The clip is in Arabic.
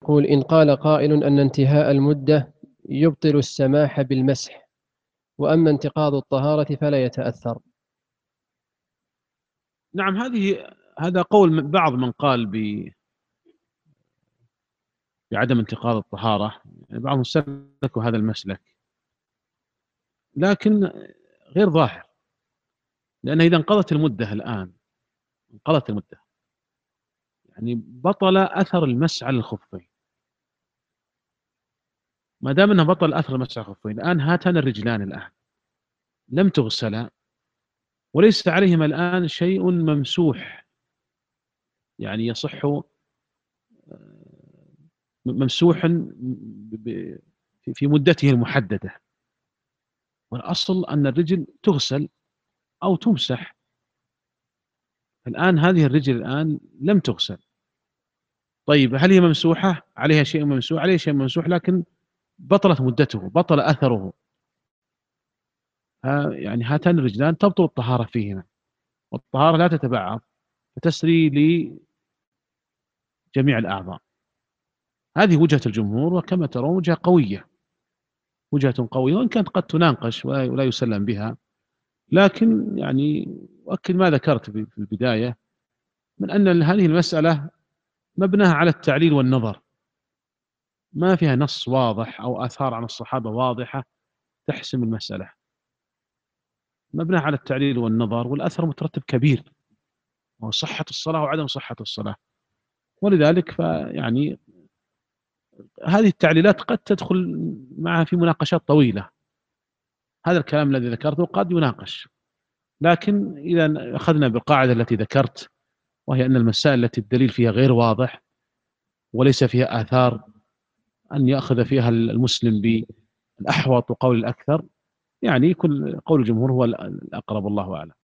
يقول: إن قال قائل أن انتهاء المدة يبطل السماح بالمسح، وأما انتقاض الطهارة فلا يتأثر. نعم، هذا قول بعض من قال بعدم انتقاض الطهارة، يعني بعضهم سلكوا هذا المسلك، لكن غير ظاهر، لأن إذا انقضت المدة الآن، انقضت المدة، يعني بطل أثر المسح على الخفين. ما دام أنه بطل أثر المسح على الخفين، الآن هاتان الرجلان الآن لم تغسلا، وليس عليهما الآن شيء ممسوح، يعني يصح ممسوح في مدته المحددة. والأصل أن الرجل تغسل أو تمسح. الآن هذه الرجل الآن لم تغسل، طيب هل هي ممسوحة؟ عليها شيء ممسوح، عليها شيء ممسوح، لكن بطلت مدته، بطل أثره. يعني هاتان الرجلان تبطل الطهارة فيهما، والطهارة لا تتبعض، فتسري لجميع الأعضاء. هذه وجهة الجمهور، وكما ترون وجهة قوية، وجهة قوية، وإن كانت قد تناقش ولا يسلم بها، لكن يعني أؤكد ما ذكرت في البداية من أن هذه المسألة مبناها على التعليل والنظر، ما فيها نص واضح أو آثار عن الصحابة واضحة تحسم المسألة، مبناها على التعليل والنظر، والأثر مترتب كبير، وهو صحة الصلاة وعدم صحة الصلاة. ولذلك فيعني هذه التعليلات قد تدخل معها في مناقشات طويلة. هذا الكلام الذي ذكرته قد يناقش، لكن إذا أخذنا بالقاعدة التي ذكرت، وهي أن المسائل التي الدليل فيها غير واضح وليس فيها آثار أن يأخذ فيها المسلم بالأحوط وقول الأكثر، يعني كل قول الجمهور هو الأقرب، والله أعلم.